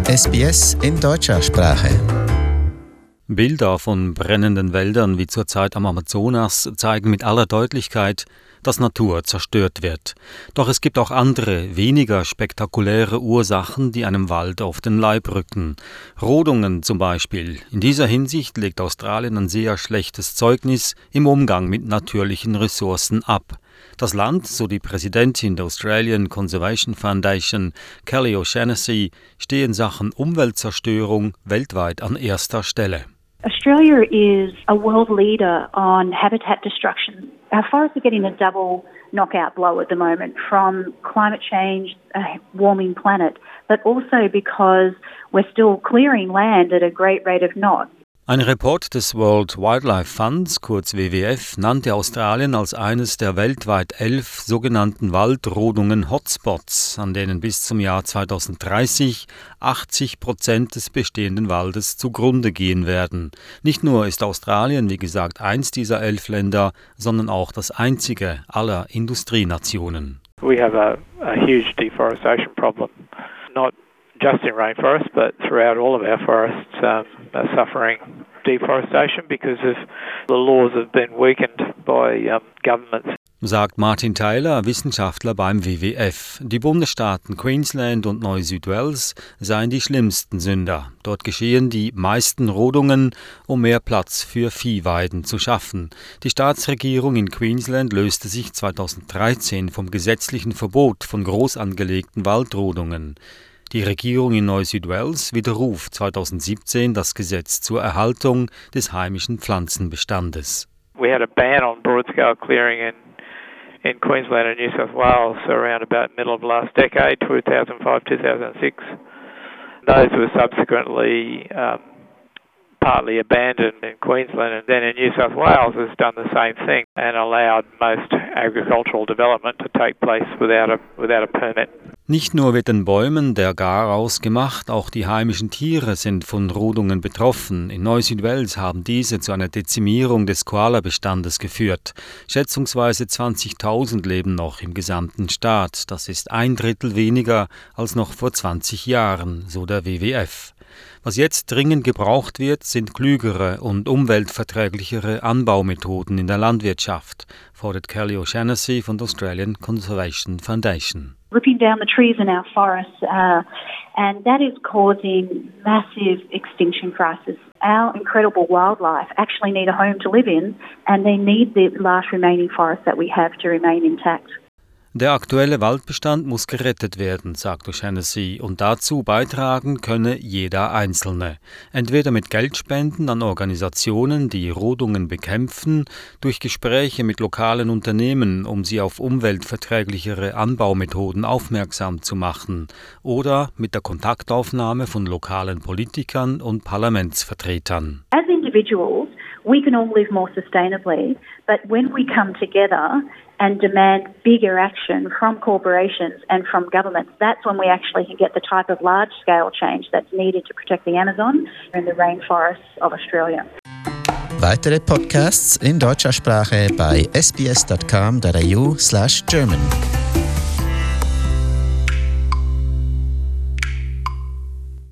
SBS in deutscher Sprache. Bilder von brennenden Wäldern wie zurzeit am Amazonas zeigen mit aller Deutlichkeit, dass Natur zerstört wird. Doch es gibt auch andere, weniger spektakuläre Ursachen, die einem Wald auf den Leib rücken. Rodungen zum Beispiel. In dieser Hinsicht legt Australien ein sehr schlechtes Zeugnis im Umgang mit natürlichen Ressourcen ab. Das Land, so die Präsidentin der Australian Conservation Foundation, Kelly O'Shannessy, stehe in Sachen Umweltzerstörung weltweit an erster Stelle. Australia is a world leader on habitat destruction. Our forests are getting a double knockout blow at the moment from climate change, a warming planet, but also because we're still clearing land at a great rate of knots. Ein Report des World Wildlife Funds, kurz WWF, nannte Australien als eines der weltweit 11 sogenannten Waldrodungen-Hotspots, an denen bis zum Jahr 2030 80% des bestehenden Waldes zugrunde gehen werden. Nicht nur ist Australien, wie gesagt, eins dieser 11 Länder, sondern auch das einzige aller Industrienationen. We have a huge deforestation problem, not just in rainforests, but throughout all of our forests are suffering deforestation because of the laws have been weakened by governments. Sagt Martin Tyler, Wissenschaftler beim WWF. Die Bundesstaaten Queensland und Neu-Südwales seien die schlimmsten Sünder. Dort geschehen die meisten Rodungen, um mehr Platz für Viehweiden zu schaffen. Die Staatsregierung in Queensland löste sich 2013 vom gesetzlichen Verbot von groß angelegten Waldrodungen. Die Regierung in Neu-Südwales widerruft 2017 das Gesetz zur Erhaltung des heimischen Pflanzenbestandes. We had a ban on broad-scale clearing in Queensland and New South Wales around about middle of last decade, 2005-2006. Those were subsequently partly abandoned in Queensland, and then in New South Wales has done the same thing and allowed most agricultural development to take place without a permit. Nicht nur wird den Bäumen der Garaus gemacht, auch die heimischen Tiere sind von Rodungen betroffen. In Neu-Südwales haben diese zu einer Dezimierung des Koala-Bestandes geführt. Schätzungsweise 20.000 leben noch im gesamten Staat. Das ist 1/3 weniger als noch vor 20 Jahren, so der WWF. Was jetzt dringend gebraucht wird, sind klügere und umweltverträglichere Anbaumethoden in der Landwirtschaft, fordert Kelly O'Shannessy von der Australian Conservation Foundation. Ripping down the trees in our forests, and that is causing massive extinction crisis. Our incredible wildlife actually need a home to live in, and they need the last remaining forests that we have to remain intact. Der aktuelle Waldbestand muss gerettet werden, sagt O'Shannessy, und dazu beitragen könne jeder Einzelne. Entweder mit Geldspenden an Organisationen, die Rodungen bekämpfen, durch Gespräche mit lokalen Unternehmen, um sie auf umweltverträglichere Anbaumethoden aufmerksam zu machen, oder mit der Kontaktaufnahme von lokalen Politikern und Parlamentsvertretern. As individuals, we can all live more sustainably, but when we come together and demand bigger action from corporations and from governments, that's when we actually can get the type of large-scale change that's needed to protect the Amazon and the rainforests of Australia. Weitere Podcasts in deutscher Sprache bei sbs.com.au/German.